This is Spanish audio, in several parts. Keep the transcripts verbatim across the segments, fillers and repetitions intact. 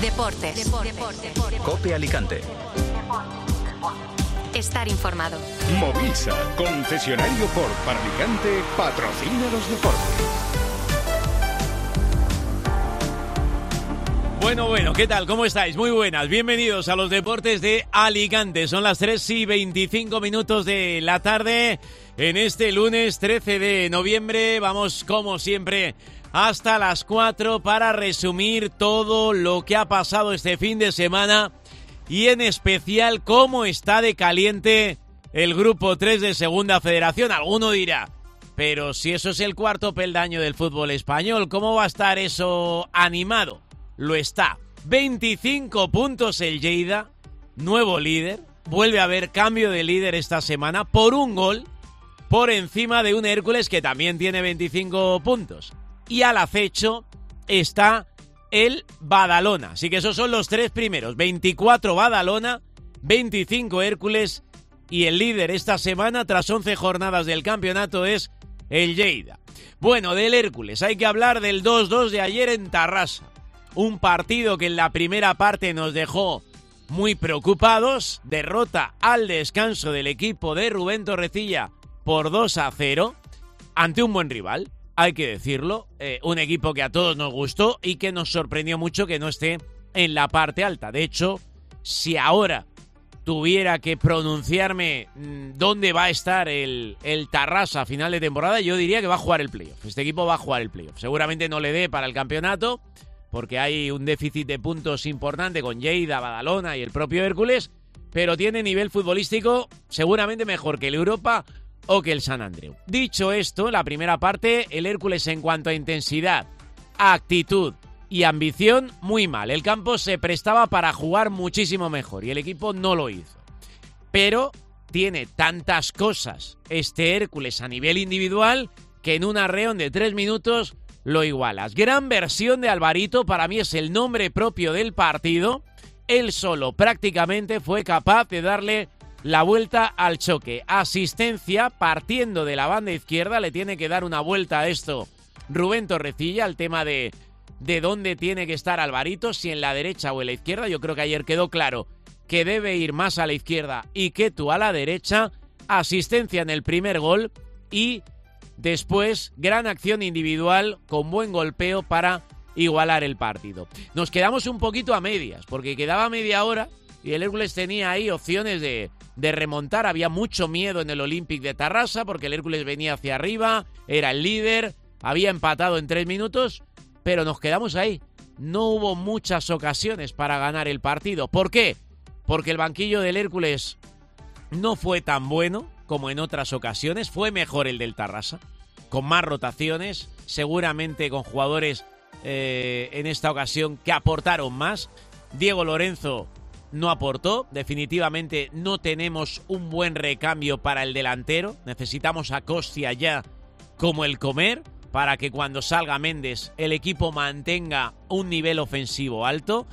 Deportes. Deportes. Deportes. COPE Alicante. Estar informado. Movisa, concesionario Ford para Alicante, patrocina los deportes. Bueno, bueno, ¿qué tal? ¿Cómo estáis? Muy buenas, bienvenidos a los deportes de Alicante. Son las tres y veinticinco minutos de la tarde en este lunes trece de noviembre. Vamos, como siempre, hasta las cuatro para resumir todo lo que ha pasado este fin de semana y en especial cómo está de caliente el Grupo tres de Segunda Federación. Alguno dirá, pero si eso es el cuarto peldaño del fútbol español, ¿cómo va a estar eso animado? Lo está. veinticinco puntos el Lleida, nuevo líder. Vuelve a haber cambio de líder esta semana por un gol por encima de un Hércules que también tiene veinticinco puntos. Y al acecho está el Badalona. Así que esos son los tres primeros. veinticuatro Badalona, veinticinco Hércules y el líder esta semana tras once jornadas del campeonato es el Lleida. Bueno, del Hércules hay que hablar del dos dos de ayer en Tarrasa. Un partido que en la primera parte nos dejó muy preocupados. Derrota al descanso del equipo de Rubén Torrecilla por dos a cero ante un buen rival, hay que decirlo. Eh, un equipo que a todos nos gustó y que nos sorprendió mucho que no esté en la parte alta. De hecho, si ahora tuviera que pronunciarme mmm, dónde va a estar el, el Tarrasa a final de temporada, yo diría que va a jugar el playoff. Este equipo va a jugar el playoff. Seguramente no le dé para el campeonato, porque hay un déficit de puntos importante con Lleida, Badalona y el propio Hércules, pero tiene nivel futbolístico seguramente mejor que el Europa o que el San Andreu. Dicho esto, la primera parte, el Hércules en cuanto a intensidad, actitud y ambición, muy mal. El campo se prestaba para jugar muchísimo mejor y el equipo no lo hizo. Pero tiene tantas cosas este Hércules a nivel individual que en un arreón de tres minutos lo igualas. Gran versión de Alvarito, para mí es el nombre propio del partido. Él solo prácticamente fue capaz de darle la vuelta al choque. Asistencia partiendo de la banda izquierda, le tiene que dar una vuelta a esto Rubén Torrecilla, al tema de, de dónde tiene que estar Alvarito, si en la derecha o en la izquierda. Yo creo que ayer quedó claro que debe ir más a la izquierda y que tú a la derecha. Asistencia en el primer gol y después, gran acción individual con buen golpeo para igualar el partido. Nos quedamos un poquito a medias, porque quedaba media hora y el Hércules tenía ahí opciones de, de remontar. Había mucho miedo en el Olímpic de Tarrasa, porque el Hércules venía hacia arriba, era el líder, había empatado en tres minutos, pero nos quedamos ahí. No hubo muchas ocasiones para ganar el partido. ¿Por qué? Porque el banquillo del Hércules no fue tan bueno como en otras ocasiones. Fue mejor el del Tarrasa, con más rotaciones, seguramente con jugadores eh, en esta ocasión que aportaron más. Diego Lorenzo no aportó, definitivamente no tenemos un buen recambio para el delantero. Necesitamos a Costia ya como el comer, para que cuando salga Méndez el equipo mantenga un nivel ofensivo alto.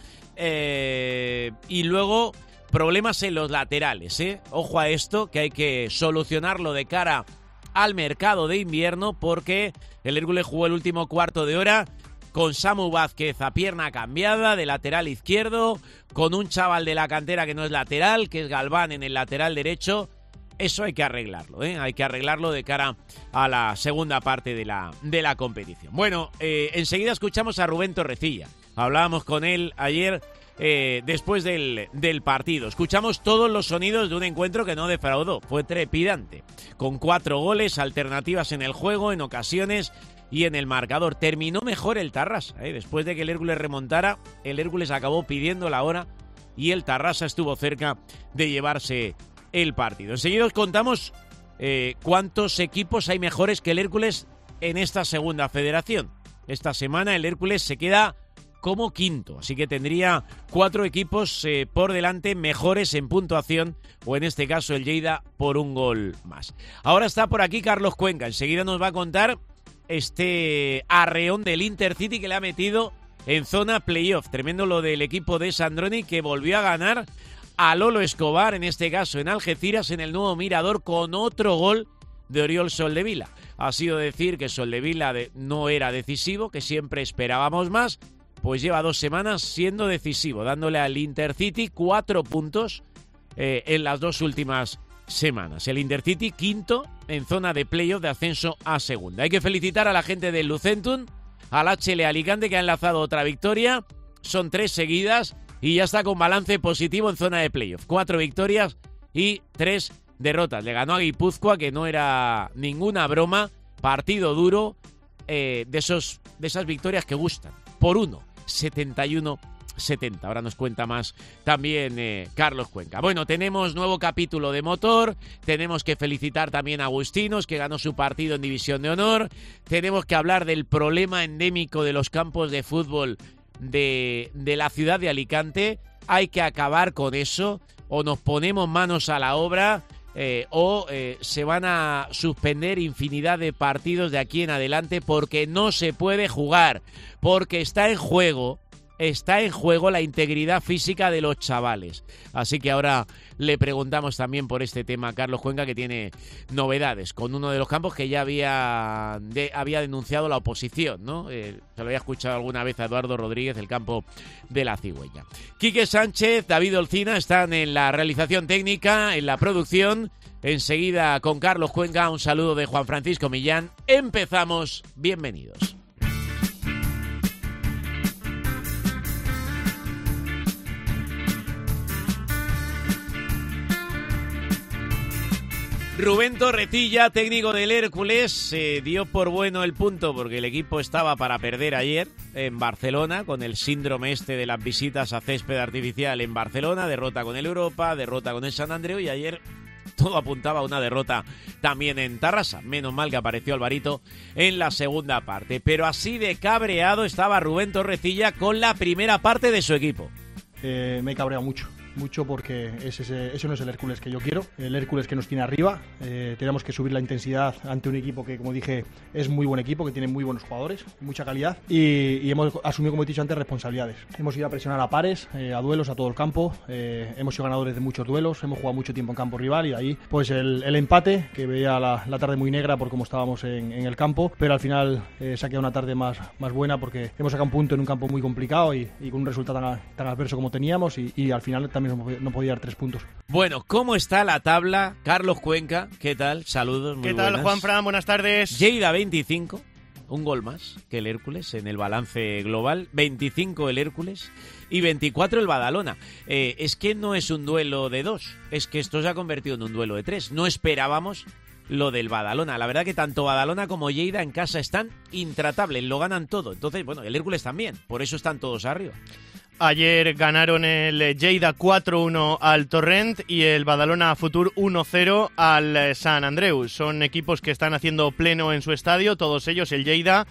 Eh, y luego problemas en los laterales, ¿eh? Ojo a esto, que hay que solucionarlo de cara al mercado de invierno, porque el Hércules jugó el último cuarto de hora con Samu Vázquez a pierna cambiada de lateral izquierdo, con un chaval de la cantera que no es lateral, que es Galván, en el lateral derecho. Eso hay que arreglarlo, ¿eh? Hay que arreglarlo de cara a la segunda parte de la, de la competición. Bueno, eh, enseguida escuchamos a Rubén Torrecilla. Hablábamos con él ayer eh, después del, del partido. Escuchamos todos los sonidos de un encuentro que no defraudó. Fue trepidante, con cuatro goles, alternativas en el juego, en ocasiones y en el marcador. Terminó mejor el Tarrasa, ¿eh? Después de que el Hércules remontara, el Hércules acabó pidiendo la hora y el Tarrasa estuvo cerca de llevarse el partido. Enseguida os contamos eh, cuántos equipos hay mejores que el Hércules en esta segunda federación. Esta semana el Hércules se queda como quinto, así que tendría cuatro equipos eh, por delante mejores en puntuación, o en este caso el Lleida por un gol más. Ahora está por aquí Carlos Cuenca, enseguida nos va a contar este arreón del Intercity que le ha metido en zona playoff. Tremendo lo del equipo de Sandroni, que volvió a ganar a Lolo Escobar, en este caso en Algeciras, en el nuevo Mirador, con otro gol de Oriol Soldevila. Ha sido decir que Soldevila de, no era decisivo, que siempre esperábamos más, pues lleva dos semanas siendo decisivo, dándole al Intercity cuatro puntos eh, en las dos últimas semanas. El Intercity quinto en zona de playoff de ascenso a segunda. Hay que felicitar a la gente del Lucentum, al H L Alicante, que ha enlazado otra victoria. Son tres seguidas y ya está con balance positivo en zona de playoff. Cuatro victorias y tres derrotas. Le ganó a Guipúzcoa, que no era ninguna broma. Partido duro, eh, de, esos, de esas victorias que gustan. Por uno, setenta y uno setenta. Ahora nos cuenta más también eh, Carlos Cuenca. Bueno, tenemos nuevo capítulo de motor. Tenemos que felicitar también a Agustinos, que ganó su partido en División de Honor. Tenemos que hablar del problema endémico de los campos de fútbol de, de la ciudad de Alicante. Hay que acabar con eso. O nos ponemos manos a la obra eh, o eh, se van a suspender infinidad de partidos de aquí en adelante, porque no se puede jugar, porque está en juego está en juego la integridad física de los chavales. Así que ahora le preguntamos también por este tema a Carlos Cuenca, que tiene novedades con uno de los campos que ya había, de, había denunciado la oposición, ¿no? Eh, se lo había escuchado alguna vez a Eduardo Rodríguez, el campo de la Cigüeña. Quique Sánchez, David Olcina están en la realización técnica, en la producción. Enseguida con Carlos Cuenca, un saludo de Juan Francisco Millán. Empezamos, bienvenidos. Rubén Torrecilla, técnico del Hércules, se eh, dio por bueno el punto porque el equipo estaba para perder ayer en Barcelona, con el síndrome este de las visitas a césped artificial en Barcelona, derrota con el Europa, derrota con el San Andreu, y ayer todo apuntaba a una derrota también en Tarrasa. Menos mal que apareció Alvarito en la segunda parte, pero así de cabreado estaba Rubén Torrecilla con la primera parte de su equipo. Eh, me he cabreado mucho. Mucho porque ese, ese, ese no es el Hércules que yo quiero, el Hércules que nos tiene arriba. Eh, tenemos que subir la intensidad ante un equipo que, como dije, es muy buen equipo, que tiene muy buenos jugadores, mucha calidad, y, y hemos asumido, como he dicho antes, responsabilidades. Hemos ido a presionar a pares, eh, a duelos, a todo el campo, eh, hemos sido ganadores de muchos duelos, hemos jugado mucho tiempo en campo rival, y de ahí pues el, el empate, que veía la, la tarde muy negra por cómo estábamos en, en el campo, pero al final eh, se ha quedado una tarde más, más buena porque hemos sacado un punto en un campo muy complicado y, y con un resultado tan, tan adverso como teníamos, y, y al final también no podía dar tres puntos. Bueno, ¿cómo está la tabla? Carlos Cuenca, ¿qué tal? Saludos, muy ¿Qué tal, buenas. Juanfran? Buenas tardes. Lleida veinticinco, un gol más que el Hércules en el balance global. veinticinco el Hércules y veinticuatro el Badalona. Eh, es que no es un duelo de dos, es que esto se ha convertido en un duelo de tres. No esperábamos lo del Badalona. La verdad que tanto Badalona como Lleida en casa están intratables, lo ganan todo. Entonces, bueno, el Hércules también, por eso están todos arriba. Ayer ganaron el Lleida cuatro uno al Torrent y el Badalona Futur uno cero al San Andreu. Son equipos que están haciendo pleno en su estadio, todos ellos. El Lleida,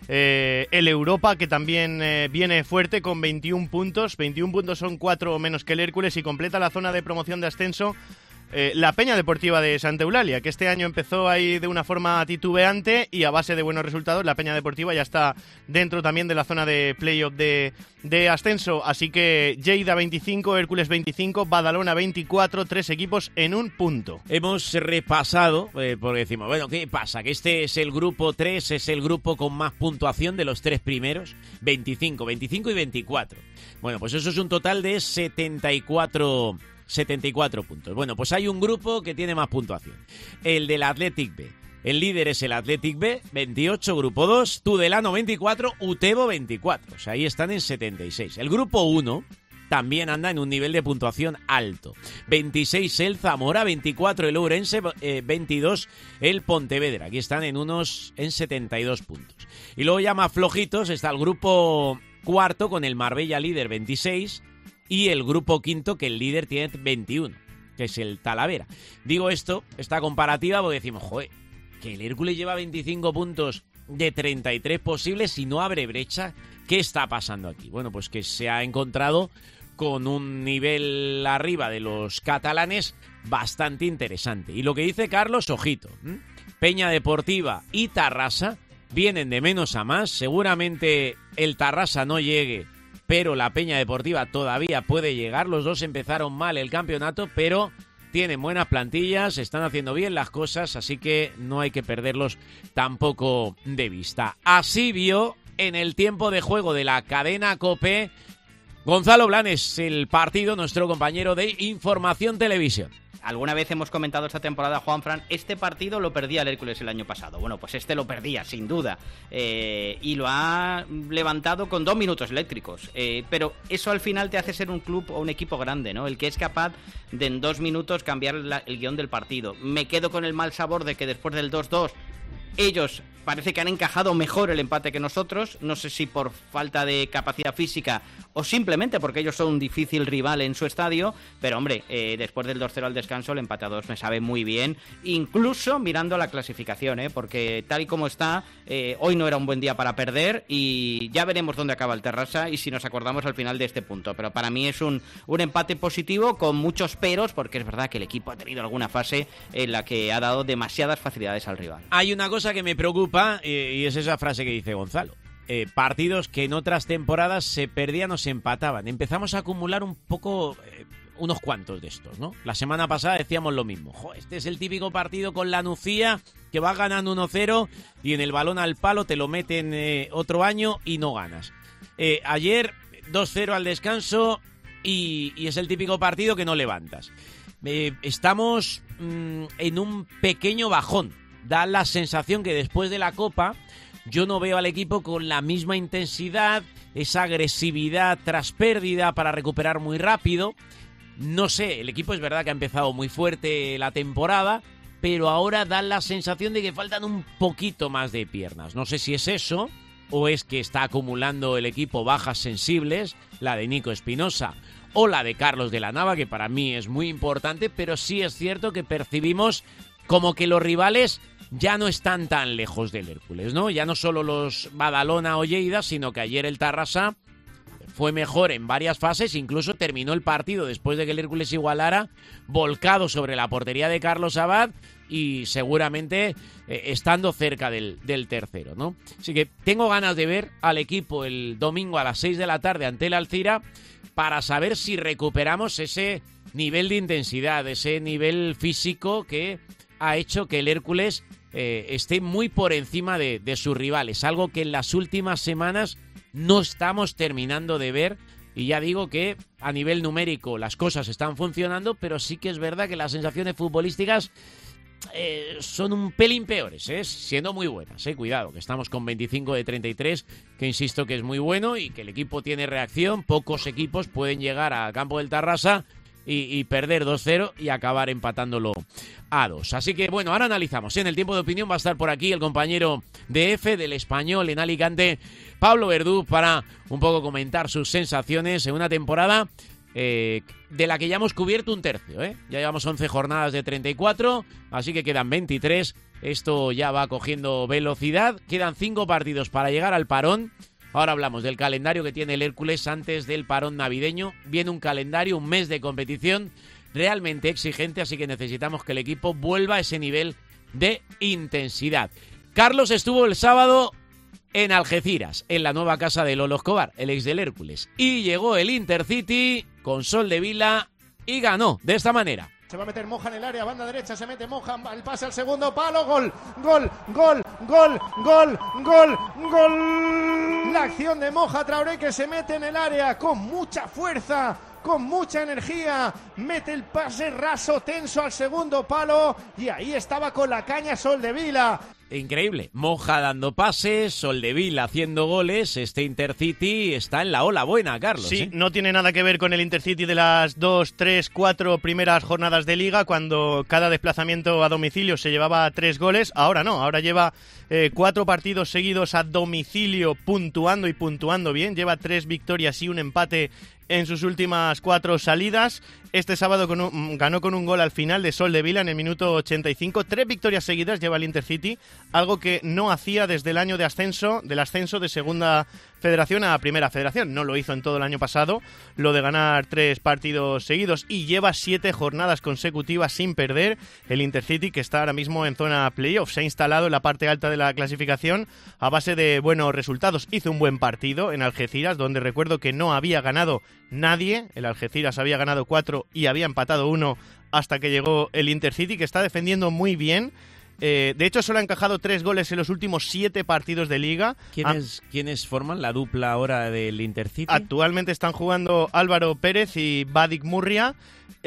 eh, el Europa, que también eh, viene fuerte con veintiún puntos. veintiún puntos son cuatro menos que el Hércules y completa la zona de promoción de ascenso Eh, la Peña Deportiva de Santa Eulalia, que este año empezó ahí de una forma titubeante y a base de buenos resultados. La Peña Deportiva ya está dentro también de la zona de playoff de, de ascenso. Así que Lleida veinticinco, Hércules veinticinco, Badalona veinticuatro, tres equipos en un punto. Hemos repasado, eh, porque decimos, bueno, ¿qué pasa? Que este es el grupo tres, es el grupo con más puntuación de los tres primeros, veinticinco, veinticinco y veinticuatro. Bueno, pues eso es un total de setenta y cuatro setenta y cuatro puntos. Bueno, pues hay un grupo que tiene más puntuación. El del Athletic B. El líder es el Athletic B, veintiocho, grupo dos, Tudelano veinticuatro, Utebo veinticuatro. O sea, ahí están en setenta y seis. El grupo uno también anda en un nivel de puntuación alto. veintiséis el Zamora, veinticuatro el Ourense, eh, veintidós el Pontevedra. Aquí están en unos en setenta y dos puntos. Y luego ya más flojitos está el grupo cuarto con el Marbella líder veintiséis, y el grupo quinto, que el líder tiene veintiuno, que es el Talavera. Digo esto, esta comparativa, porque decimos, joder, que el Hércules lleva veinticinco puntos de treinta y tres posibles y no abre brecha. ¿Qué está pasando aquí? Bueno, pues que se ha encontrado con un nivel arriba de los catalanes bastante interesante. Y lo que dice Carlos, ojito, ¿eh? Peña Deportiva y Tarrasa vienen de menos a más. Seguramente el Tarrasa no llegue, pero la Peña Deportiva todavía puede llegar. Los dos empezaron mal el campeonato, pero tienen buenas plantillas, están haciendo bien las cosas, así que no hay que perderlos tampoco de vista. Así vio en el tiempo de juego de la cadena COPE. Gonzalo Blanes, el partido, nuestro compañero de Información Televisión. Alguna vez hemos comentado esta temporada, Juanfran, este partido lo perdía el Hércules el año pasado. Bueno, pues este lo perdía, sin duda. Eh, y lo ha levantado con dos minutos eléctricos. Eh, pero eso al final te hace ser un club o un equipo grande, ¿no? El que es capaz de en dos minutos cambiar la, el guión del partido. Me quedo con el mal sabor de que después del dos dos ellos parece que han encajado mejor el empate que nosotros, no sé si por falta de capacidad física o simplemente porque ellos son un difícil rival en su estadio, pero hombre, eh, después del dos cero al descanso el empate a dos me sabe muy bien, incluso mirando la clasificación, ¿eh? Porque tal y como está, eh, hoy no era un buen día para perder y ya veremos dónde acaba el Terrassa y si nos acordamos al final de este punto, pero para mí es un, un empate positivo con muchos peros, porque es verdad que el equipo ha tenido alguna fase en la que ha dado demasiadas facilidades al rival. Hay una cosa que me preocupa y es esa frase que dice Gonzalo. Eh, partidos que en otras temporadas se perdían o se empataban. Empezamos a acumular un poco, eh, unos cuantos de estos, ¿no? La semana pasada decíamos lo mismo. Jo, este es el típico partido con la Nucía que va ganando uno cero y en el balón al palo te lo meten eh, otro año y no ganas. Eh, ayer dos cero al descanso y, y es el típico partido que no levantas. Eh, estamos mmm, en un pequeño bajón. Da la sensación que después de la Copa yo no veo al equipo con la misma intensidad, esa agresividad tras pérdida para recuperar muy rápido. No sé, el equipo es verdad que ha empezado muy fuerte la temporada, pero ahora da la sensación de que faltan un poquito más de piernas. No sé si es eso o es que está acumulando el equipo bajas sensibles, la de Nico Espinosa o la de Carlos de la Nava, que para mí es muy importante, pero sí es cierto que percibimos como que los rivales ya no están tan lejos del Hércules, ¿no? Ya no solo los Badalona o Lleida, sino que ayer el Tarrasa fue mejor en varias fases, incluso terminó el partido después de que el Hércules igualara, volcado sobre la portería de Carlos Abad y seguramente eh, estando cerca del, del tercero, ¿no? Así que tengo ganas de ver al equipo el domingo a las seis de la tarde ante el Alcira para saber si recuperamos ese nivel de intensidad, ese nivel físico que ha hecho que el Hércules eh, esté muy por encima de, de sus rivales, algo que en las últimas semanas no estamos terminando de ver, y ya digo que a nivel numérico las cosas están funcionando, pero sí que es verdad que las sensaciones futbolísticas eh, son un pelín peores, ¿eh? Siendo muy buenas, ¿eh? Cuidado, que estamos con veinticinco de treinta y tres, que insisto que es muy bueno y que el equipo tiene reacción, pocos equipos pueden llegar al campo del Tarrasa Y, y perder dos cero y acabar empatándolo a dos. Así que bueno, ahora analizamos. En el tiempo de opinión va a estar por aquí el compañero de F del Español en Alicante, Pablo Verdú, para un poco comentar sus sensaciones en una temporada eh, de la que ya hemos cubierto un tercio, ¿eh? Ya llevamos once jornadas de treinta y cuatro, así que quedan veintitrés. Esto ya va cogiendo velocidad. Quedan cinco partidos para llegar al parón. Ahora hablamos del calendario que tiene el Hércules antes del parón navideño. Viene un calendario, un mes de competición realmente exigente, así que necesitamos que el equipo vuelva a ese nivel de intensidad. Carlos estuvo el sábado en Algeciras, en la nueva casa de Lolo Escobar, el ex del Hércules. Y llegó el Intercity con Soldevila y ganó de esta manera. Se va a meter Moja en el área, banda derecha, se mete Moja, el pase al segundo palo, gol, gol, gol, gol, gol, gol, gol. La acción de Moja Traoré que se mete en el área con mucha fuerza, con mucha energía, mete el pase raso, tenso al segundo palo y ahí estaba con la caña Soldevila. Increíble, Moja dando pases, Soldevila haciendo goles. Este Intercity está en la ola buena, Carlos. Sí, ¿eh? No tiene nada que ver con el Intercity de las dos, tres, cuatro primeras jornadas de Liga, cuando cada desplazamiento a domicilio se llevaba tres goles. Ahora no, ahora lleva eh, cuatro partidos seguidos a domicilio puntuando y puntuando bien. Lleva tres victorias y un empate en sus últimas cuatro salidas. Este sábado con un, ganó con un gol al final de Soldevila en el minuto ochenta y cinco. Tres victorias seguidas lleva el Intercity, algo que no hacía desde el año de ascenso, del ascenso de Segunda Federación a Primera Federación. No lo hizo en todo el año pasado, lo de ganar tres partidos seguidos, y lleva siete jornadas consecutivas sin perder el Intercity, que está ahora mismo en zona playoff. Se ha instalado en la parte alta de la clasificación a base de buenos resultados. Hizo un buen partido en Algeciras, donde recuerdo que no había ganado nadie. El Algeciras había ganado cuatro y había empatado uno hasta que llegó el Intercity, que está defendiendo muy bien Eh, de hecho, solo ha encajado tres goles en los últimos siete partidos de Liga. ¿Quiénes, ah, ¿quiénes forman la dupla ahora del Intercity? Actualmente están jugando Álvaro Pérez y Vadik Murria.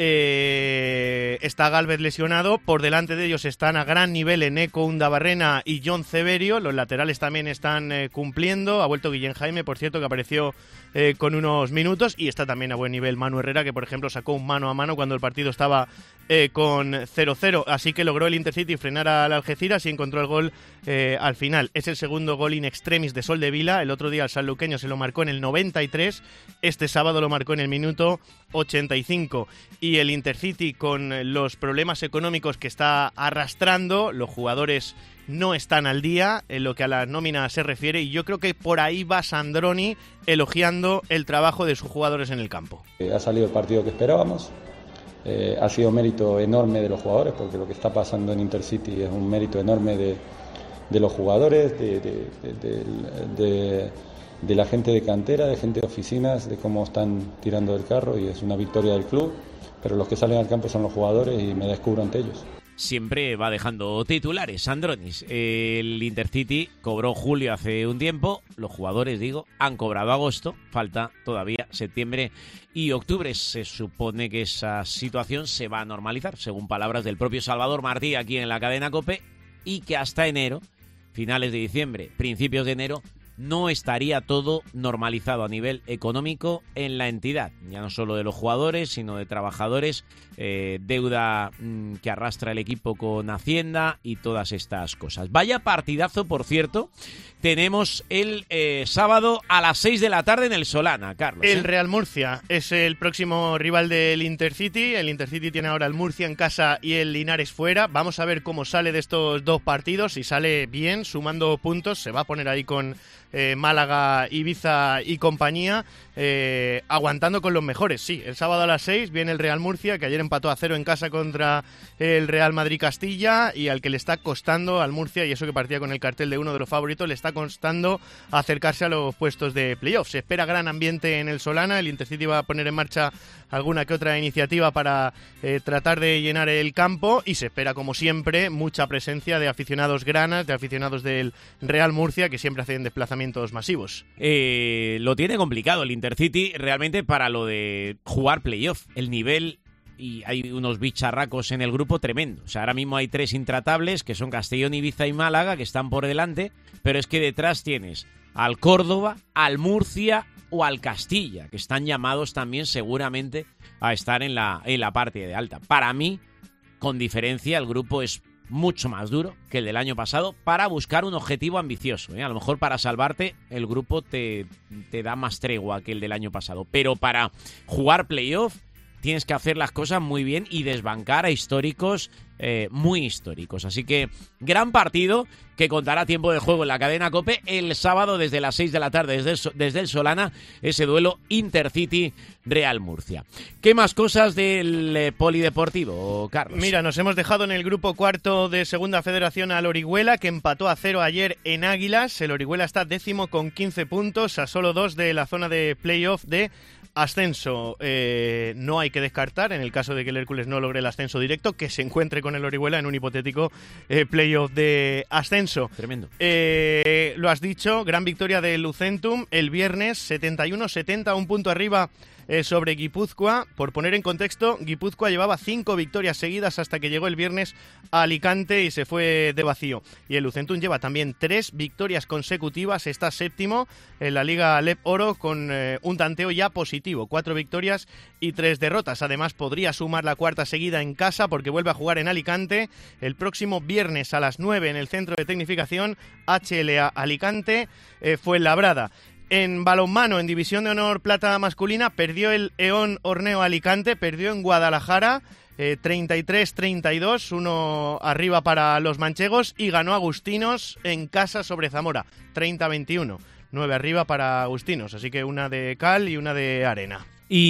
Eh, está Gálvez lesionado. Por delante de ellos están a gran nivel Eneco Undabarrena y John Ceberio. Los laterales también están eh, cumpliendo. Ha vuelto Guillén Jaime, por cierto, que apareció eh, con unos minutos. Y está también a buen nivel Manu Herrera, que por ejemplo sacó un mano a mano cuando el partido estaba eh, con cero cero. Así que logró el Intercity frenar al Algeciras y encontró el gol eh, al final. Es el segundo gol in extremis de Soldevila. El otro día el sanluqueño se lo marcó en el noventa y tres. Este sábado lo marcó en el minuto ochenta y cinco. Y el Intercity, con los problemas económicos que está arrastrando, los jugadores no están al día en lo que a la nómina se refiere, y yo creo que por ahí va Sandroni elogiando el trabajo de sus jugadores en el campo. Eh, ha salido el partido que esperábamos. Eh, ha sido mérito enorme de los jugadores, porque lo que está pasando en Intercity es un mérito enorme de, de los jugadores, de, de, de, de, de, de la gente de cantera, de gente de oficinas, de cómo están tirando del carro, y es una victoria del club. Pero los que salen al campo son los jugadores y me descubro ante ellos. Siempre va dejando titulares, Sandronis. El Intercity cobró julio hace un tiempo, los jugadores, digo, han cobrado agosto, falta todavía septiembre y octubre. Se supone que esa situación se va a normalizar, según palabras del propio Salvador Martí aquí en la cadena COPE, y que hasta enero, finales de diciembre, principios de enero, no estaría todo normalizado a nivel económico en la entidad, ya no solo de los jugadores, sino de trabajadores, eh, deuda mmm, que arrastra el equipo con Hacienda y todas estas cosas. Vaya partidazo, por cierto, tenemos el eh, sábado a las seis de la tarde en el Solana, Carlos. ¿eh? El Real Murcia es el próximo rival del Intercity. El Intercity tiene ahora el Murcia en casa y el Linares fuera. Vamos a ver cómo sale de estos dos partidos. Si sale bien, sumando puntos, se va a poner ahí con Eh, Málaga, Ibiza y compañía, eh, aguantando con los mejores. Sí, el sábado a las seis viene el Real Murcia, que ayer empató a cero en casa contra el Real Madrid Castilla, y al que le está costando al Murcia, y eso que partía con el cartel de uno de los favoritos, le está costando acercarse a los puestos de playoff. Se espera gran ambiente en el Solana. El Intercity va a poner en marcha alguna que otra iniciativa para eh, tratar de llenar el campo, y se espera, como siempre, mucha presencia de aficionados granas, de aficionados del Real Murcia, que siempre hacen desplazamientos masivos. Eh, lo tiene complicado el Intercity realmente para lo de jugar playoff. El nivel, y hay unos bicharracos en el grupo tremendo. O sea, ahora mismo hay tres intratables, que son Castellón, Ibiza y Málaga, que están por delante, pero es que detrás tienes al Córdoba, al Murcia o al Castilla, que están llamados también seguramente a estar en la, en la parte de alta. Para mí, con diferencia, el grupo es mucho más duro que el del año pasado para buscar un objetivo ambicioso, ¿eh? A lo mejor para salvarte el grupo te, te da más tregua que el del año pasado, pero para jugar playoff tienes que hacer las cosas muy bien y desbancar a históricos eh, muy históricos. Así que gran partido que contará tiempo de juego en la cadena COPE el sábado desde las seis de la tarde desde el, desde el Solana, ese duelo Intercity-Real Murcia. ¿Qué más cosas del eh, polideportivo, Carlos? Mira, nos hemos dejado en el grupo cuarto de Segunda Federación al Orihuela, que empató a cero ayer en Águilas. El Orihuela está décimo con quince puntos, a solo dos de la zona de playoff de ascenso. Eh, no hay que descartar, en el caso de que el Hércules no logre el ascenso directo, que se encuentre con el Orihuela en un hipotético eh, playoff de ascenso. Tremendo. Eh, lo has dicho, gran victoria de Lucentum el viernes, setenta y uno setenta, un punto arriba eh, sobre Guipúzcoa. Por poner en contexto, Guipúzcoa llevaba cinco victorias seguidas hasta que llegó el viernes a Alicante y se fue de vacío. Y el Lucentum lleva también tres victorias consecutivas, está séptimo en la Liga Lep Oro con eh, un tanteo ya positivo, cuatro victorias y tres derrotas. Además podría sumar la cuarta seguida en casa porque vuelve a jugar en Alicante el próximo viernes a las nueve en el Centro de Tecnificación H L A Alicante, eh, Fuenlabrada. En balonmano, en División de Honor Plata masculina, perdió el Eón Horneo Alicante, perdió en Guadalajara, eh, treinta y tres treinta y dos, uno arriba para los manchegos, y ganó Agustinos en casa sobre Zamora, treinta veintiuno, nueve arriba para Agustinos, así que una de cal y una de arena.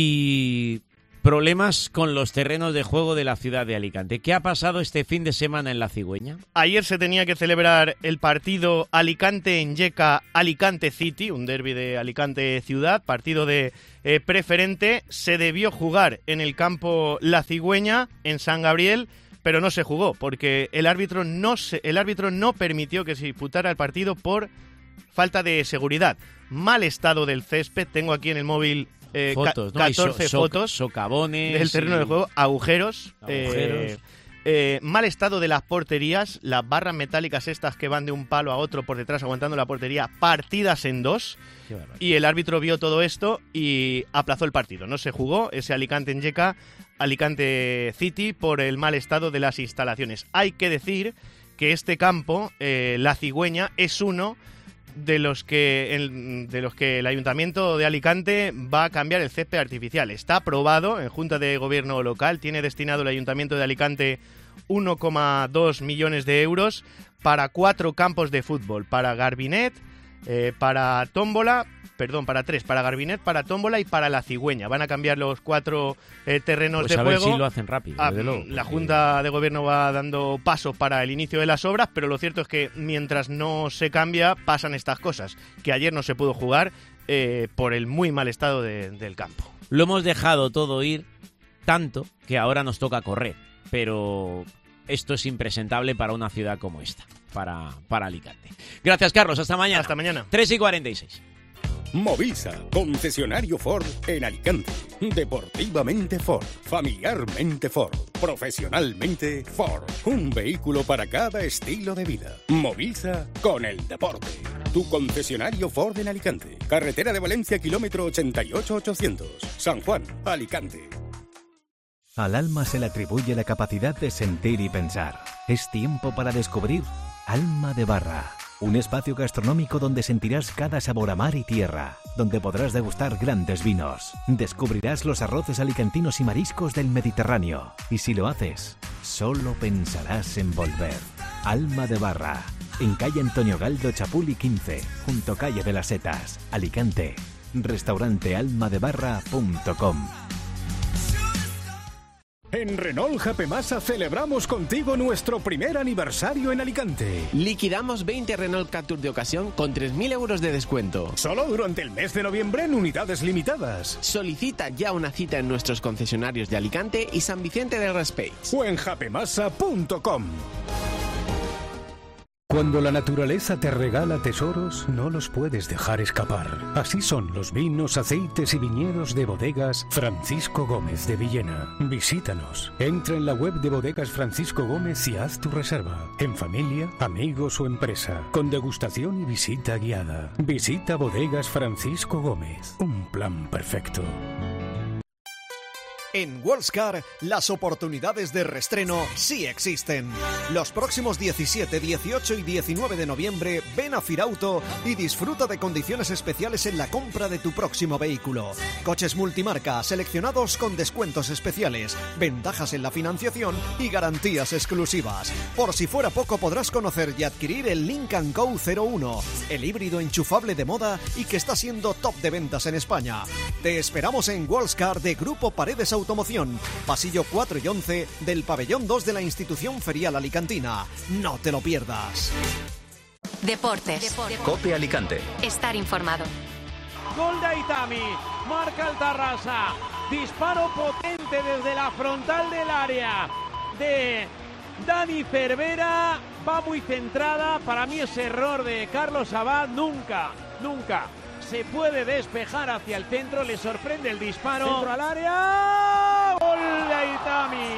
Y problemas con los terrenos de juego de la ciudad de Alicante. ¿Qué ha pasado este fin de semana en la Cigüeña? Ayer se tenía que celebrar el partido Alicante en Yeca Alicante City, un derbi de Alicante ciudad, partido de eh, preferente. Se debió jugar en el campo La Cigüeña, en San Gabriel, pero no se jugó porque el árbitro no se, el árbitro no permitió que se disputara el partido por falta de seguridad, mal estado del césped. Tengo aquí en el móvil eh, fotos, ca- ¿no? catorce so, so, fotos socavones del terreno y... de juego, agujeros, agujeros. Eh, eh, mal estado de las porterías, las barras metálicas estas que van de un palo a otro por detrás aguantando la portería, partidas en dos. Y el árbitro vio todo esto y aplazó el partido. No se jugó ese Alicante-Enyeca, Alicante City, por el mal estado de las instalaciones. Hay que decir que este campo, eh, La Cigüeña, es uno de los que el, de los que el Ayuntamiento de Alicante va a cambiar el césped artificial. Está aprobado en Junta de Gobierno local, tiene destinado el Ayuntamiento de Alicante uno coma dos millones de euros para cuatro campos de fútbol, para Garbinet, eh, para Tómbola, perdón, para tres, para Garbinet, para Tómbola y para La Cigüeña. Van a cambiar los cuatro eh, terrenos pues de a juego. ver si lo hacen rápido, Ah, desde luego, la porque... Junta de Gobierno va dando pasos para el inicio de las obras, pero lo cierto es que mientras no se cambia, pasan estas cosas. Que ayer no se pudo jugar eh, por el muy mal estado de, del campo. Lo hemos dejado todo ir tanto que ahora nos toca correr, pero esto es impresentable para una ciudad como esta, para, para Alicante. Gracias, Carlos. Hasta mañana. Hasta mañana. tres y cuarenta y seis. Movisa, concesionario Ford en Alicante. Deportivamente Ford, familiarmente Ford, profesionalmente Ford. Un vehículo para cada estilo de vida. Movisa con el deporte. Tu concesionario Ford en Alicante. Carretera de Valencia, kilómetro ochenta y ocho ochocientos. San Juan, Alicante. Al alma se le atribuye la capacidad de sentir y pensar. Es tiempo para descubrir Alma de Barra. Un espacio gastronómico donde sentirás cada sabor a mar y tierra, donde podrás degustar grandes vinos. Descubrirás los arroces alicantinos y mariscos del Mediterráneo. Y si lo haces, solo pensarás en volver. Alma de Barra, en calle Antonio Galdo Chapuli quince, junto calle de las Setas, Alicante. Restaurante alma de barra punto com. En Renault Japemasa celebramos contigo nuestro primer aniversario en Alicante. Liquidamos veinte Renault Captur de ocasión con tres mil euros de descuento. Solo durante el mes de noviembre en unidades limitadas. Solicita ya una cita en nuestros concesionarios de Alicante y San Vicente del Raspeig. O en japemasa punto com. Cuando la naturaleza te regala tesoros, no los puedes dejar escapar. Así son los vinos, aceites y viñedos de Bodegas Francisco Gómez de Villena. Visítanos. Entra en la web de Bodegas Francisco Gómez y haz tu reserva. En familia, amigos o empresa. Con degustación y visita guiada. Visita Bodegas Francisco Gómez. Un plan perfecto. En Worldscar, las oportunidades de reestreno sí existen. Los próximos diecisiete, dieciocho y diecinueve de noviembre, ven a Firauto y disfruta de condiciones especiales en la compra de tu próximo vehículo. Coches multimarca seleccionados con descuentos especiales, ventajas en la financiación y garantías exclusivas. Por si fuera poco, podrás conocer y adquirir el Lincoln Co cero uno, el híbrido enchufable de moda y que está siendo top de ventas en España. Te esperamos en Worldscar de Grupo Paredes Automoción, pasillo cuatro y once del pabellón dos de la institución ferial alicantina. No te lo pierdas. Deportes. COPE Alicante. Estar informado. Gol de Aitami, marca el Tarrasa, disparo potente desde la frontal del área de Dani Cervera, va muy centrada, para mí es error de Carlos Abad, nunca, nunca se puede despejar hacia el centro, le sorprende el disparo. Centro al área, gol de Aitami.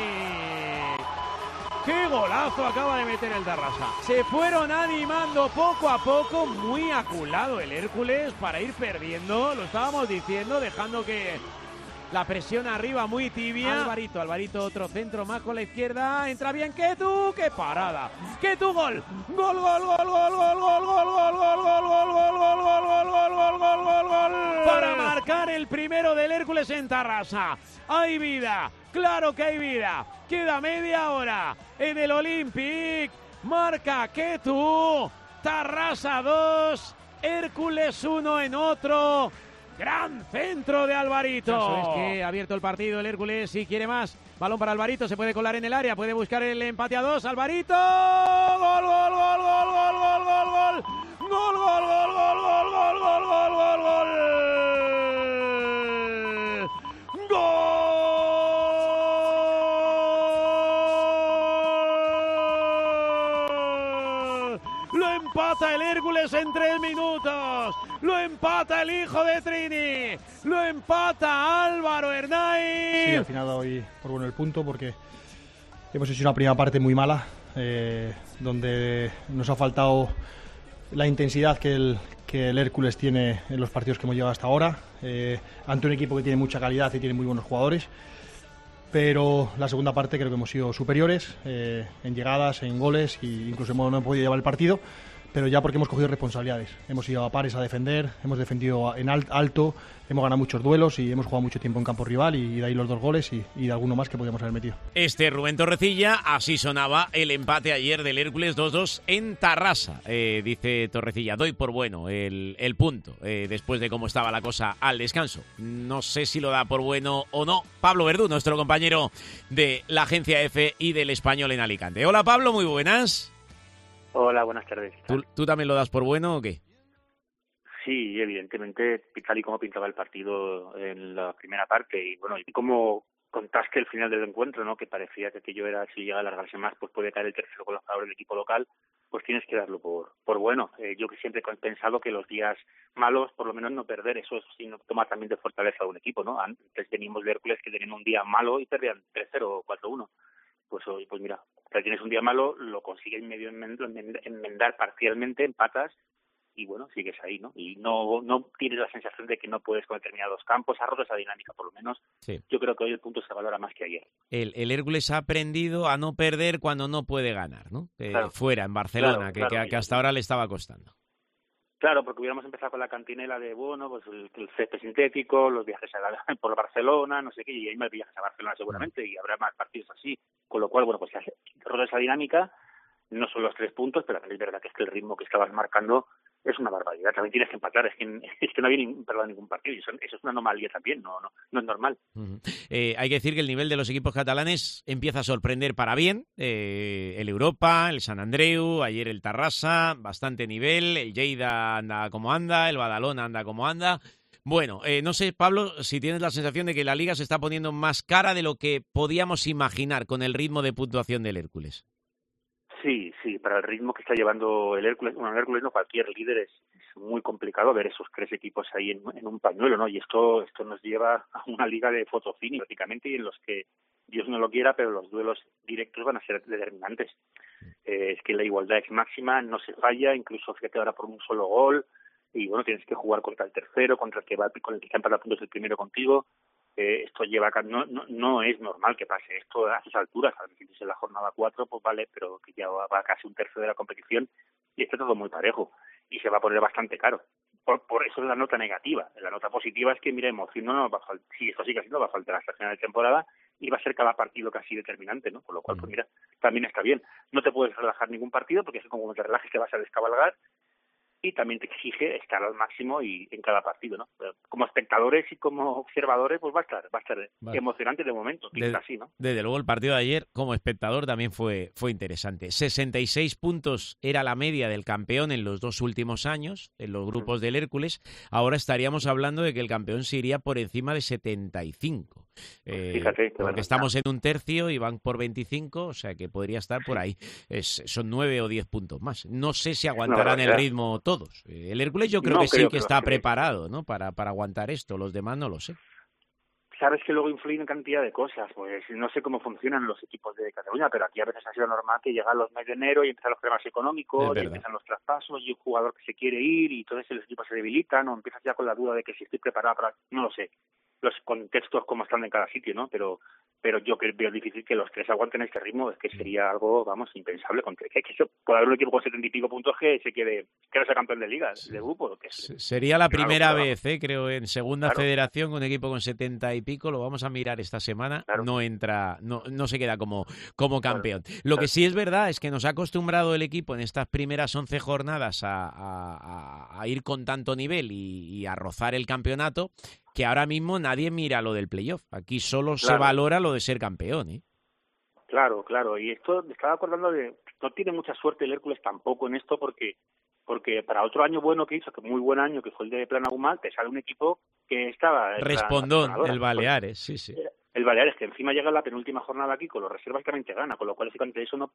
¡Qué golazo acaba de meter el Tarrasa! Se fueron animando poco a poco, muy aculado el Hércules para ir perdiendo, lo estábamos diciendo, dejando que la presión arriba muy tibia. Alvarito, Alvarito, otro centro más con la izquierda, entra bien Ketu, ¡qué parada! ¡Ketu, gol! ¡Gol, gol, gol, gol, gol, gol, gol, gol, gol, gol, gol, gol, gol, gol, gol, gol, gol, gol, gol! Para marcar el primero del Hércules en Tarrasa. Hay vida, claro que hay vida. Queda media hora en el Olympic. Marca Ketu. Tarrasa dos, Hércules uno en otro. Gran centro de Alvarito. Eso es que ha abierto el partido el Hércules y quiere más. Balón para Alvarito, se puede colar en el área, puede buscar el empate a dos. Alvarito. Gol, gol, gol, gol, gol, gol, gol, gol. Gol, gol, gol, gol, gol, gol, gol, gol, gol, gol. Gol empata el Hércules en tres minutos. Lo empata el hijo de Trini. Lo empata Álvaro Hernaiz. Sí, al final hoy por bueno el punto porque hemos hecho una primera parte muy mala, eh, donde nos ha faltado la intensidad que el, que el Hércules tiene en los partidos que hemos llegado hasta ahora, eh, ante un equipo que tiene mucha calidad y tiene muy buenos jugadores. Pero la segunda parte creo que hemos sido superiores eh, en llegadas, en goles e incluso hemos, no hemos podido llevar el partido, pero ya porque hemos cogido responsabilidades. Hemos ido a pares a defender, hemos defendido en alto, hemos ganado muchos duelos y hemos jugado mucho tiempo en campo rival y de ahí los dos goles y, y de alguno más que podíamos haber metido. Este Rubén Torrecilla, así sonaba el empate ayer del Hércules dos dos en Tarrasa. Eh, dice Torrecilla, doy por bueno el, el punto eh, después de cómo estaba la cosa al descanso. No sé si lo da por bueno o no. Pablo Verdú, nuestro compañero de la agencia F y del Español en Alicante. Hola Pablo, muy buenas. Hola, buenas tardes. ¿Tú, ¿Tú también lo das por bueno o qué? Sí, evidentemente, tal y como pintaba el partido en la primera parte y bueno, y como contaste el final del encuentro, ¿no? Que parecía que aquello era, si llega a alargarse más, pues puede caer el tercero colocador del equipo local, pues tienes que darlo por por bueno. Eh, yo que siempre he pensado que los días malos, por lo menos no perder, eso es síntoma también de fortaleza de un equipo, ¿no? Antes teníamos de Hércules que tenían un día malo y perdían tres cero o cuatro uno. Pues hoy, pues mira, si tienes un día malo, lo consigues medio enmendar parcialmente, empatas y bueno, sigues ahí, ¿no? Y no no tienes la sensación de que no puedes con determinados campos, has roto esa dinámica, por lo menos. Sí. Yo creo que hoy el punto se valora más que ayer. El, el Hércules ha aprendido a no perder cuando no puede ganar, ¿no? Eh, claro. Fuera, en Barcelona, Claro, que, claro, que, que hasta ahora le estaba costando. Claro, porque hubiéramos empezado con la cantinela de, bueno, pues el, el césped sintético, los viajes a la, por Barcelona, no sé qué, y hay más viajes a Barcelona seguramente, y habrá más partidos así. Con lo cual, bueno, pues se hace toda esa dinámica, no son los tres puntos, pero también es verdad que es que el ritmo que estabas marcando es una barbaridad. También tienes que empatar, es que, es que no había ni, perdón, ningún partido, y eso, eso es una anomalía también, no, no, no es normal. Uh-huh. Eh, hay que decir que el nivel de los equipos catalanes empieza a sorprender para bien. Eh, el Europa, el San Andreu, ayer el Tarrasa, bastante nivel, el Lleida anda como anda, el Badalona anda como anda. Bueno, eh, no sé, Pablo, si tienes la sensación de que la Liga se está poniendo más cara de lo que podíamos imaginar con el ritmo de puntuación del Hércules. Sí, sí, para el ritmo que está llevando el Hércules, bueno, el Hércules no, cualquier líder es, es muy complicado ver esos tres equipos ahí en, en un pañuelo, ¿no? Y esto esto nos lleva a una liga de fotocini prácticamente y en los que Dios no lo quiera, pero los duelos directos van a ser determinantes. Eh, es que la igualdad es máxima, no se falla, incluso fíjate ahora por un solo gol y bueno, tienes que jugar contra el tercero, contra el que va, con el que está empatado puntos el primero contigo. Eh, esto lleva no, no no es normal que pase esto a esas alturas, a veces en la jornada cuatro, pues vale, pero que ya va casi un tercio de la competición y está todo muy parejo y se va a poner bastante caro. Por, por eso es la nota negativa. La nota positiva es que, mira, emoción no nos va a faltar, si esto sigue así, no va a faltar hasta el final de temporada y va a ser cada partido casi determinante, ¿no? Con lo cual, pues mira, también está bien. No te puedes relajar ningún partido porque es como te relajes te vas a descabalgar y también te exige estar al máximo y en cada partido, ¿no? Como espectadores y como observadores, pues va a estar, va a estar vale. emocionante de momento, desde, así, ¿no? Desde luego el partido de ayer, como espectador, también fue, fue interesante. sesenta y seis puntos era la media del campeón en los dos últimos años, en los grupos mm. del Hércules. Ahora estaríamos hablando de que el campeón se iría por encima de setenta y cinco. Eh, Fíjate, porque bueno, estamos en un tercio y van por veinticinco, o sea que podría estar por ahí. Es, son nueve o diez puntos más. No sé si aguantarán no, el ritmo todos. El Hércules yo creo no, que creo sí que, que está que... preparado, ¿no? Para, para aguantar esto. Los demás no lo sé. Sabes que luego influyen cantidad de cosas. Pues no sé cómo funcionan los equipos de Cataluña, pero aquí a veces ha sido normal que llegan los meses de enero y empiezan los problemas económicos, y empiezan los traspasos y un jugador que se quiere ir y entonces los equipos se debilitan o empiezas ya con la duda de que si estoy preparado para... No lo sé. Los contextos como están en cada sitio, ¿no? Pero pero yo creo veo difícil que los tres aguanten este ritmo, es que sería algo, vamos, impensable. Con que, que, que puede haber un equipo con setenta y pico puntos que se quede, que sea campeón de liga, sí. de grupo. Que es, sería la primera claro, vez, ¿eh? Creo, en segunda claro. federación, un equipo con setenta y pico, lo vamos a mirar esta semana, claro. no entra, no, no se queda como, como campeón. Claro. Lo que sí es verdad es que nos ha acostumbrado el equipo en estas primeras once jornadas a, a, a ir con tanto nivel y, y a rozar el campeonato, que ahora mismo nadie mira lo del playoff. Aquí solo claro. se valora lo de ser campeón, ¿eh? Claro, claro. Y esto, me estaba acordando de... No tiene mucha suerte el Hércules tampoco en esto porque porque para otro año bueno que hizo, que muy buen año, que fue el de Planagumal, te sale un equipo que estaba... Respondón, el Baleares, sí, sí. El Baleares, que encima llega a la penúltima jornada aquí con los reservas, también te gana, con lo cual, fíjate, eso no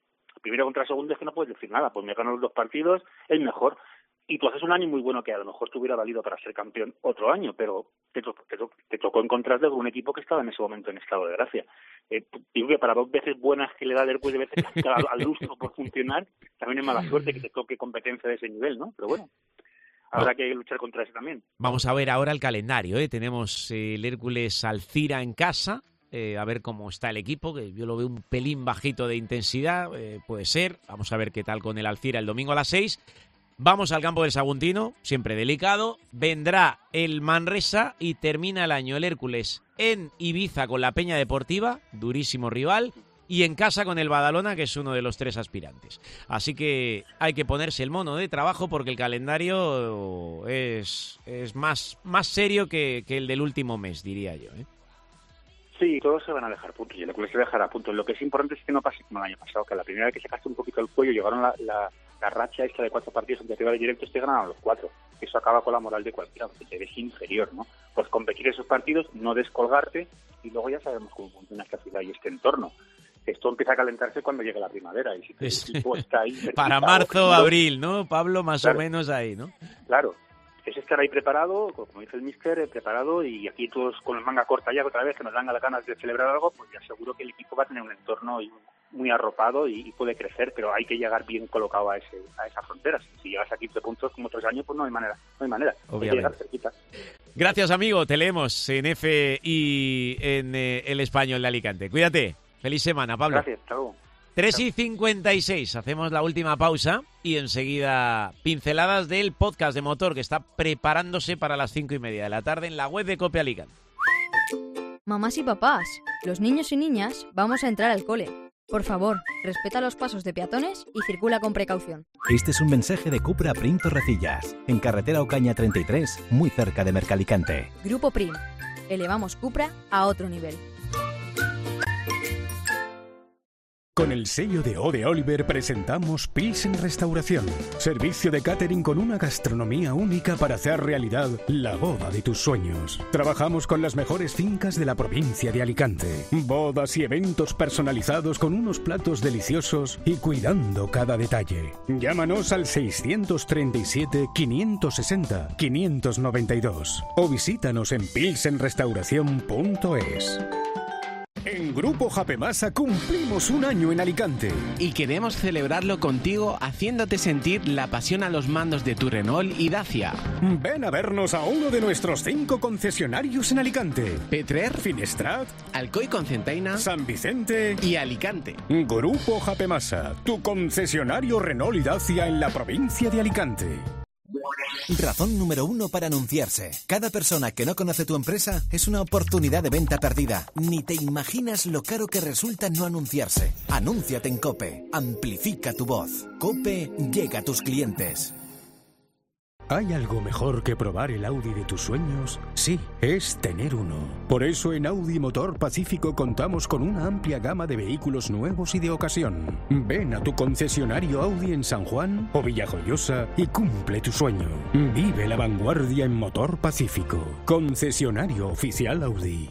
primero contra segundo es que no puedes decir nada, pues me gano los dos partidos, es mejor. Y tú haces un año muy bueno que a lo mejor te hubiera valido para ser campeón otro año, pero te, to- te, to- te tocó encontrarte con un equipo que estaba en ese momento en estado de gracia. Eh, digo que para dos veces buenas que le da el Hércules de veces al, al lustro por funcionar, también es mala suerte que te toque competencia de ese nivel, ¿no? Pero bueno, habrá que luchar contra eso también. Vamos a ver ahora el calendario, ¿eh? Tenemos eh, el Hércules Alcira en casa, eh, a ver cómo está el equipo, que yo lo veo un pelín bajito de intensidad, eh, puede ser. Vamos a ver qué tal con el Alcira el domingo a las seis. Vamos al campo del Saguntino, siempre delicado. Vendrá el Manresa y termina el año el Hércules en Ibiza con la Peña Deportiva, durísimo rival, y en casa con el Badalona, que es uno de los tres aspirantes. Así que hay que ponerse el mono de trabajo porque el calendario es, es más, más serio que, que el del último mes, diría yo, ¿eh? Sí, todos se van a dejar puntos y el Hércules se dejará puntos. Lo que es importante es que no pase como el año pasado, que a la primera vez que sacaste un poquito el cuello llegaron la, la, la racha esta de cuatro partidos entre rivales directos, te ganaron los cuatro. Eso acaba con la moral de cualquiera, porque te ves inferior, ¿no? Pues competir esos partidos, no descolgarte y luego ya sabemos cómo funciona esta ciudad y este entorno. Esto empieza a calentarse cuando llegue la primavera y si tu Es- equipo está ahí cerquita, Para marzo o ojito, abril, ¿no, Pablo? Más Claro. o menos ahí, ¿no? Claro, es estar ahí preparado, como dice el míster, eh, preparado, y aquí todos con la manga corta ya otra vez que nos dan las ganas de celebrar algo, pues ya seguro que el equipo va a tener un entorno y- muy arropado y, y puede crecer, pero hay que llegar bien colocado a ese a esa frontera. Si llegas a quince puntos como otros años, pues no hay manera, no hay manera. Hay que Obviamente. llegar cerquita. Gracias, amigo. Te leemos en F y en eh, El Español de Alicante. Cuídate. Feliz semana, Pablo. Gracias, hasta luego. tres y cincuenta y seis. Hacemos la última pausa y enseguida pinceladas del podcast de motor que está preparándose para las cinco y media de la tarde en la web de Cope Alicante. Mamás y papás, los niños y niñas vamos a entrar al cole. Por favor, respeta los pasos de peatones y circula con precaución. Este es un mensaje de Cupra Prim Torrecillas, en carretera Ocaña treinta y tres, muy cerca de Mercalicante. Grupo Prim. Elevamos Cupra a otro nivel. Con el sello de O de Oliver presentamos Pilsen Restauración. Servicio de catering con una gastronomía única para hacer realidad la boda de tus sueños. Trabajamos con las mejores fincas de la provincia de Alicante. Bodas y eventos personalizados con unos platos deliciosos y cuidando cada detalle. Llámanos al seiscientos treinta y siete, quinientos sesenta, quinientos noventa y dos o visítanos en pilsen restauración punto es. En Grupo Japemasa cumplimos un año en Alicante. Y queremos celebrarlo contigo haciéndote sentir la pasión a los mandos de tu Renault y Dacia. Ven a vernos a uno de nuestros cinco concesionarios en Alicante. Petrer, Finestrat, Alcoy con Centaina, San Vicente y Alicante. Grupo Japemasa, tu concesionario Renault y Dacia en la provincia de Alicante. Razón número uno para anunciarse. Cada persona que no conoce tu empresa es una oportunidad de venta perdida. Ni te imaginas lo caro que resulta no anunciarse. Anúnciate en COPE. Amplifica tu voz. COPE llega a tus clientes. ¿Hay algo mejor que probar el Audi de tus sueños? Sí, es tener uno. Por eso en Audi Motor Pacífico contamos con una amplia gama de vehículos nuevos y de ocasión. Ven a tu concesionario Audi en San Juan o Villajoyosa y cumple tu sueño. Vive la vanguardia en Motor Pacífico. Concesionario oficial Audi.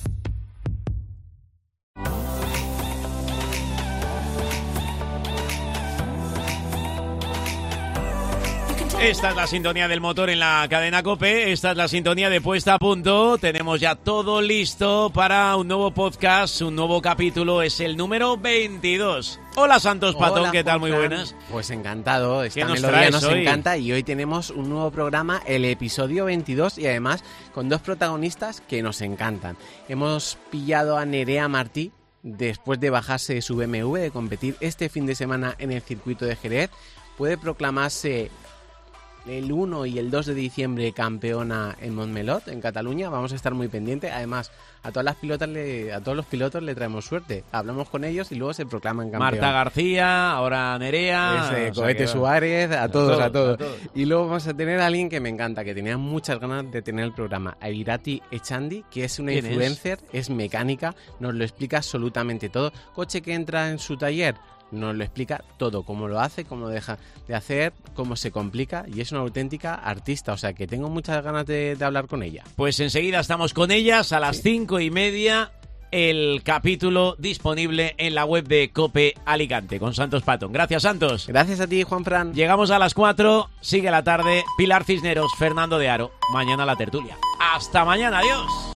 Esta es la sintonía del motor en la cadena COPE, esta es la sintonía de Puesta a Punto. Tenemos ya todo listo para un nuevo podcast, un nuevo capítulo, es el número veintidós. Hola Santos Patón, Hola, ¿qué tal? Muy Juanfran. buenas. Pues encantado, esta ¿Qué nos melodía traes nos hoy? encanta y hoy tenemos un nuevo programa, el episodio veintidós, y además con dos protagonistas que nos encantan. Hemos pillado a Nerea Martí después de bajarse de su B M W, de competir este fin de semana en el circuito de Jerez. Puede proclamarse el uno y el dos de diciembre campeona en Montmeló, en Cataluña. Vamos a estar muy pendientes. Además, a todas las pilotas le, a todos los pilotos le traemos suerte. Hablamos con ellos y luego se proclaman campeón. Marta García, ahora Nerea. Ese, o sea Cohete que- Suárez, a, a todos, todos, a todos, a todos. Y luego vamos a tener a alguien que me encanta, que tenía muchas ganas de tener el programa, a Irati Echandi, que es una ¿Quién es? influencer, es? mecánica, nos lo explica absolutamente todo. Coche que entra en su taller, nos lo explica todo, cómo lo hace, cómo deja de hacer, cómo se complica, y es una auténtica artista, o sea que tengo muchas ganas de, de hablar con ella. Pues enseguida estamos con ellas a las cinco y media el capítulo disponible en la web de COPE Alicante con Santos Patón. Gracias, Santos. Gracias a ti, Juanfran. Llegamos a las cuatro, sigue la tarde. Pilar Cisneros, Fernando de Aro. Mañana la tertulia. Hasta mañana, adiós.